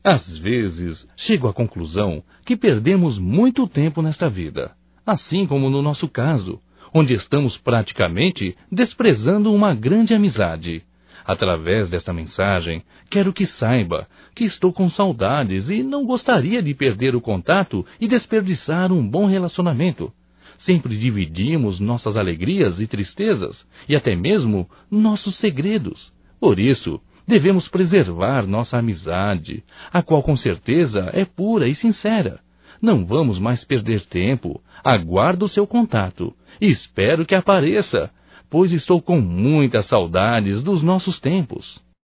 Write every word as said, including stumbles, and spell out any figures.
Às vezes, chego à conclusão que perdemos muito tempo nesta vida, assim como no nosso caso, onde estamos praticamente desprezando uma grande amizade. Através desta mensagem, quero que saiba que estou com saudades e não gostaria de perder o contato e desperdiçar um bom relacionamento. Sempre dividimos nossas alegrias e tristezas, e até mesmo nossos segredos. Por isso, devemos preservar nossa amizade, a qual com certeza é pura e sincera. Não vamos mais perder tempo. Aguardo o seu contato. E espero que apareça, pois estou com muitas saudades dos nossos tempos.